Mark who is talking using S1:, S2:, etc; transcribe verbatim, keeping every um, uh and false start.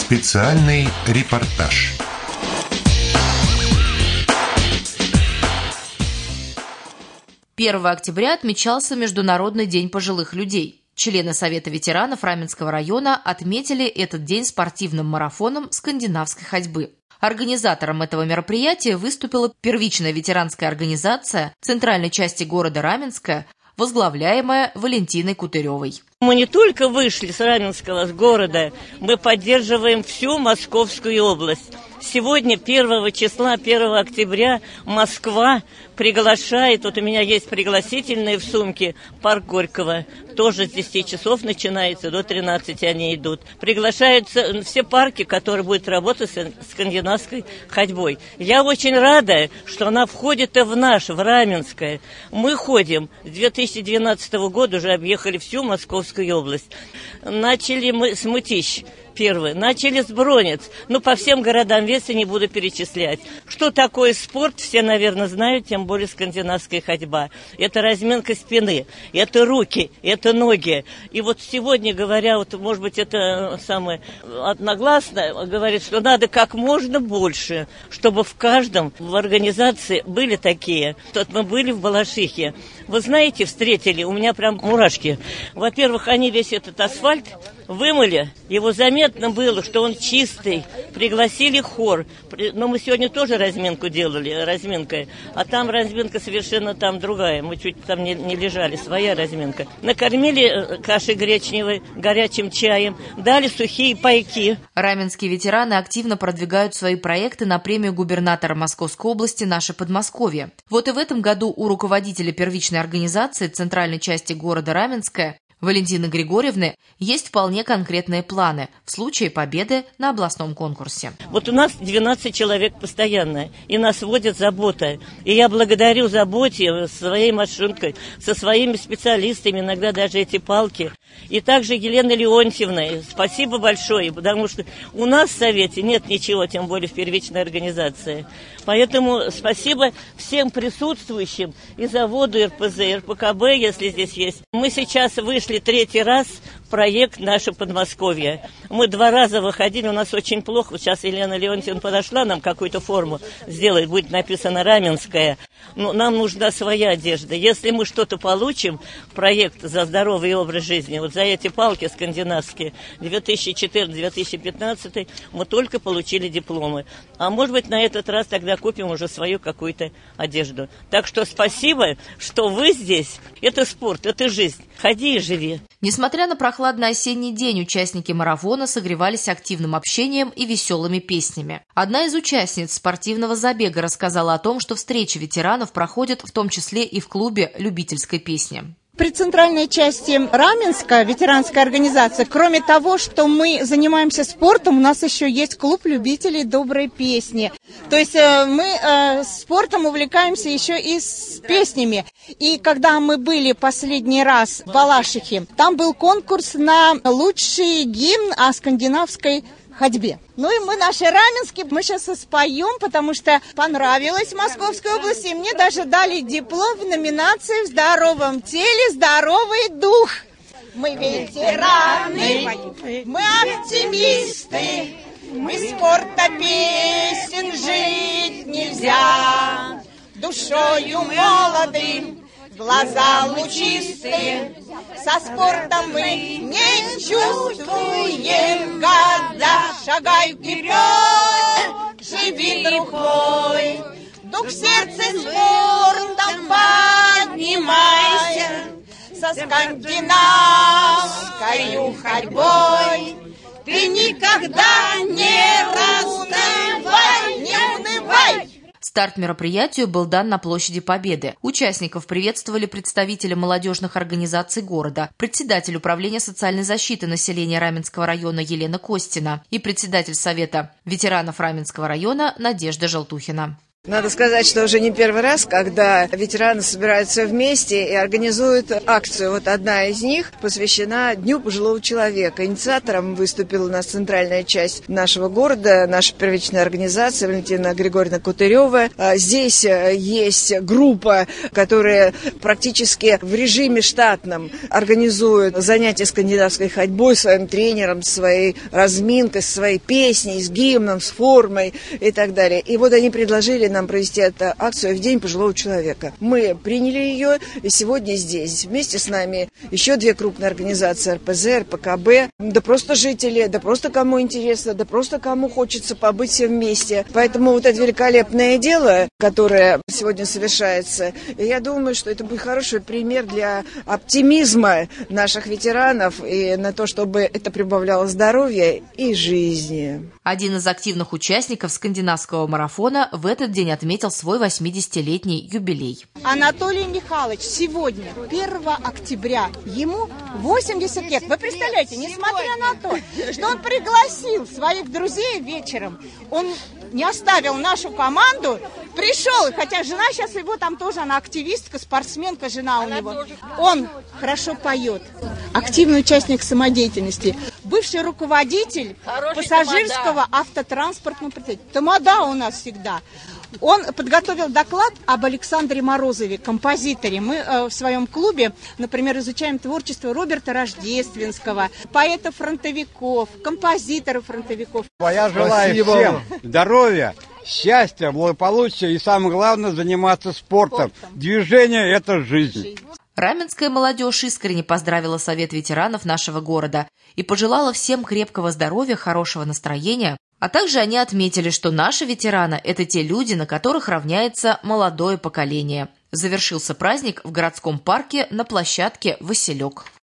S1: Специальный репортаж.
S2: первого октября отмечался Международный день пожилых людей. Члены Совета ветеранов Раменского района отметили этот день спортивным марафоном скандинавской ходьбы. Организатором этого мероприятия выступила первичная ветеранская организация центральной части города Раменское, возглавляемая Валентиной Кутыревой.
S3: Мы не только вышли с Раменского, с города, мы поддерживаем всю Московскую область. Сегодня, первого числа, первого октября, Москва приглашает, вот у меня есть пригласительные в сумке, парк Горького, тоже с десяти часов начинается, до тринадцати они идут. Приглашаются все парки, которые будут работать с скандинавской ходьбой. Я очень рада, что она входит и в наш, в Раменское. Мы ходим, с две тысячи двенадцатого года уже объехали всю Московскую область. Начали мы с Мытищ. Первый. Начали с Бронец. Ну, по всем городам веса не буду перечислять. Что такое спорт, все, наверное, знают, тем более скандинавская ходьба. Это разминка спины, это руки, это ноги. И вот сегодня, говоря, вот, может быть, это самое одногласно, говорит, что надо как можно больше, чтобы в каждом в организации были такие. Вот мы были в Балашихе. Вы знаете, встретили, у меня прям мурашки. Во-первых, они весь этот асфальт вымыли, его заметно было, что он чистый, пригласили хор, но мы сегодня тоже разминку делали, разминкой, а там разминка совершенно там другая, мы чуть там не, не лежали, своя разминка. Накормили кашей гречневой, горячим чаем, дали сухие пайки.
S2: Раменские ветераны активно продвигают свои проекты на премию губернатора Московской области «Наше Подмосковье». Вот и в этом году у руководителя первичной организации центральной части города Раменское Валентины Григорьевны есть вполне конкретные планы в случае победы на областном конкурсе.
S3: Вот у нас двенадцать человек постоянно, и нас водит забота. И я благодарю заботе своей машинкой, со своими специалистами, иногда даже эти палки. И также Еленой Леонтьевной. Спасибо большое, потому что у нас в Совете нет ничего, тем более в первичной организации. Поэтому спасибо всем присутствующим и заводу эр пэ зэ, эр пэ ка бэ, если здесь есть. Мы сейчас вышли третий раз в проект «Наше Подмосковье». Мы два раза выходили, у нас очень плохо. Вот сейчас Елена Леонтьевна подошла, нам какую-то форму сделать, будет написано «Раменская». Но нам нужна своя одежда. Если мы что-то получим, проект «За здоровый образ жизни», вот за эти палки скандинавские, две тысячи четырнадцатый — две тысячи пятнадцатый, мы только получили дипломы. А может быть, на этот раз тогда купим уже свою какую-то одежду. Так что спасибо, что вы здесь. Это спорт, это жизнь. Ходи и живи.
S2: Несмотря на прохладный осенний день, участники марафона согревались активным общением и веселыми песнями. Одна из участниц спортивного забега рассказала о том, что встречи ветеранов проходят в том числе и в клубе любительской песни.
S4: При центральной части Раменска, ветеранская организация, кроме того, что мы занимаемся спортом, у нас еще есть клуб любителей доброй песни. То есть мы спортом увлекаемся еще и с песнями. И когда мы были последний раз в Балашихе, там был конкурс на лучший гимн о скандинавской ходьбе. Ну и мы наши раменские, мы сейчас споем, потому что понравилось в Московской области. И мне даже дали диплом в номинации «В здоровом теле здоровый дух». Мы ветераны, мы оптимисты, мы спорта песен жить нельзя. Душою молодым, глаза лучистые, со спортом мы не чувствуем года. Шагай вперед, живи рукой, дух в сердце спортом поднимайся, со скандинавской ходьбой ты никогда не расставай, не унывай.
S2: Старт мероприятию был дан на площади Победы. Участников приветствовали представители молодежных организаций города, председатель управления социальной защиты населения Раменского района Елена Костина и председатель Совета ветеранов Раменского района Надежда Желтухина.
S5: Надо сказать, что уже не первый раз, когда ветераны собираются вместе и организуют акцию. Вот одна из них посвящена Дню пожилого человека. Инициатором выступила у нас центральная часть нашего города, наша первичная организация Валентина Григорьевна Кутырева. Здесь есть группа, которая практически в режиме штатном организует занятия скандинавской ходьбой своим тренером, своей разминкой, своей песней, с гимном, с формой и так далее. И вот они предложили нам провести эту акцию в День пожилого человека. Мы приняли ее, и сегодня здесь вместе с нами еще две крупные организации: эр пэ зэ, эр пэ ка бэ, да просто жители, да просто кому интересно, да просто кому хочется побыть все вместе. Поэтому вот это великолепное дело, которое сегодня совершается, я думаю, что это будет хороший пример для оптимизма наших ветеранов и на то, чтобы это прибавляло здоровья и жизни.
S2: Один из активных участников скандинавского марафона в этот день отметил свой восьмидесятилетний юбилей.
S4: Анатолий Михайлович сегодня, первого октября, ему восемьдесят лет. Вы представляете, несмотря на то, что он пригласил своих друзей вечером, он не оставил нашу команду, пришел, хотя жена сейчас его там тоже, она активистка, спортсменка, жена у него. Он хорошо поет, активный участник самодеятельности, бывший руководитель пассажирского автотранспортного предприятия. Тамада у нас всегда. Он подготовил доклад об Александре Морозове, композиторе. Мы э, в своем клубе, например, изучаем творчество Роберта Рождественского, поэтов-фронтовиков, композиторов-фронтовиков.
S6: Я желаю Спасибо. всем здоровья, счастья, благополучия и, самое главное, заниматься спортом. спортом. Движение – это жизнь.
S2: Раменская молодежь искренне поздравила Совет ветеранов нашего города и пожелала всем крепкого здоровья, хорошего настроения, а также они отметили, что наши ветераны – это те люди, на которых равняется молодое поколение. Завершился праздник в городском парке на площадке «Василек».